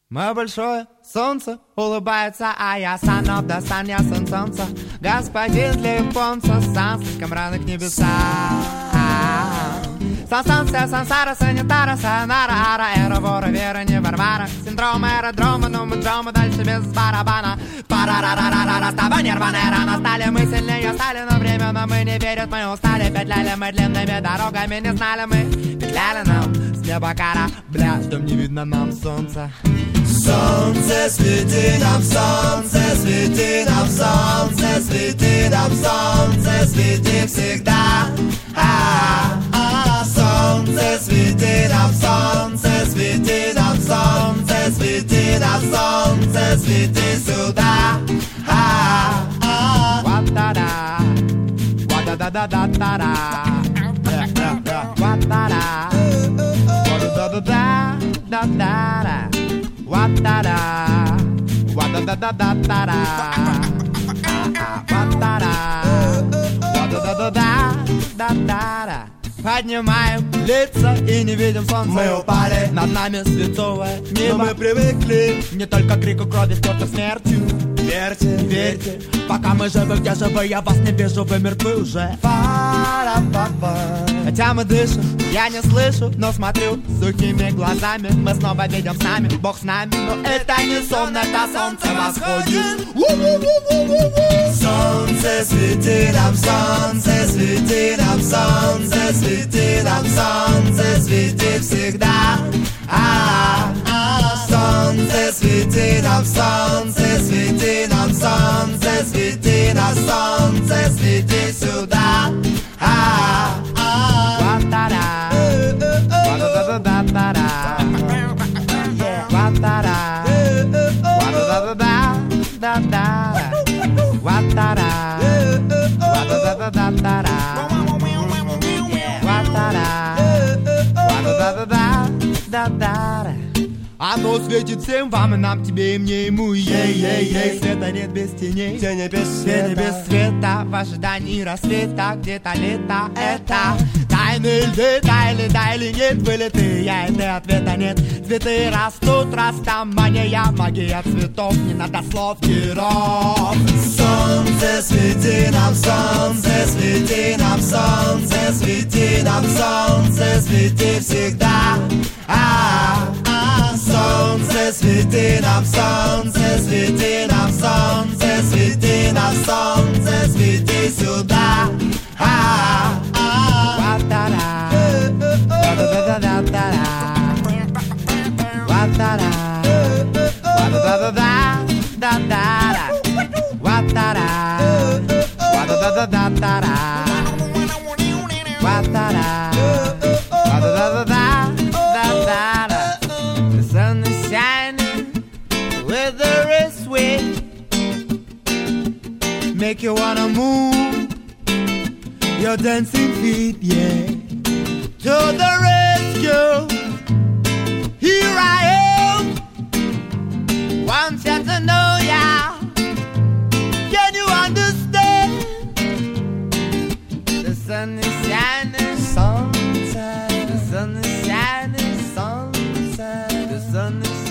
Мое большое солнце улыбается, а я son of the sun, я сын солнца. Господин для японца, сан слишком рано к небесам. Сан-сан-се, сансара, санитара, санара, ара, эра, вора, вера, не варвара. Синдром аэродрома, но мы дрома дальше без барабана. Пара-ра-ра-ра-ра, с тобой нервная рана. Стали мы сильнее, стали, но время нам и не верят. Мы устали, петляли мы длинными дорогами, не знали мы. Петляли нам с неба корабля, ждем, не видно нам солнца. Солнце, свети нам, солнце, свети нам, солнце, свети нам, солнце, свети всегда. Солнце, свети нам, солнце, свети нам, солнце, свети нам, солнце, свети сюда. Ва-та-да, ва-да-да-да-да-да-да, ва-та-да, ва-да-да-да-да-да-да, ва-та-да, ва-да-да-да-да-да-да, ва-та-да, ва-да-да-да-да-да-да. Поднимаем лица и не видим солнца. Мы упали, над нами свинцовое небо. но мы привыкли не только к крику крови, сколько смертью. Верьте, Верьте, пока мы живы, где живы, я вас не вижу, вы мертвы уже. Хотя мы дышим, я не слышу, но смотрю сухими глазами. Мы снова видим сами, Бог с нами. Но это не сон, это солнце восходит. Солнце, свети нам, солнце, свети нам, солнце, свети нам, солнце, свети всегда. Солнце, свети нам, солнце, свети нам, солнце, свети нам, солнце, свети сюда. Ва-та-да, ва-да-да-да-да-да, ва-та-да, ва-да-да-да-да-да, ва-та-да, ва-да-да-да-да-да, ва-та-да, ва-да-да-да-да-да. Оно светит всем вам, и нам, тебе, и мне, ему, ей-ей-ей. Света нет без теней, Тени без тени без света, света. В ожидании рассвета где-то лето это. Тайны льда или да или нет, вылеты, я и ты, ответа нет. Цветы растут, растамания, магия цветов, не надо слов, геров. солнце, свети нам, солнце, свети нам, солнце, свети нам, солнце, свети всегда. Солнце, свети нам, солнце, свети нам, солнце, свети нам, солнце, свети сюда. Ва-та-да, ва-да-да-да-да-да, ва-та-да, ва-да-да-да-да-да, ва-та-да, ва-да-да-да-да-да, ва-та-да, ва-да-да-да-да-да. The sun is shining, weather is sweet, make you wanna move your dancing feet, yeah. To the rescue, here I am. Want you to know, yeah. Can you understand? The sun is shining, sunset. The sun is shining, sunset. The sun is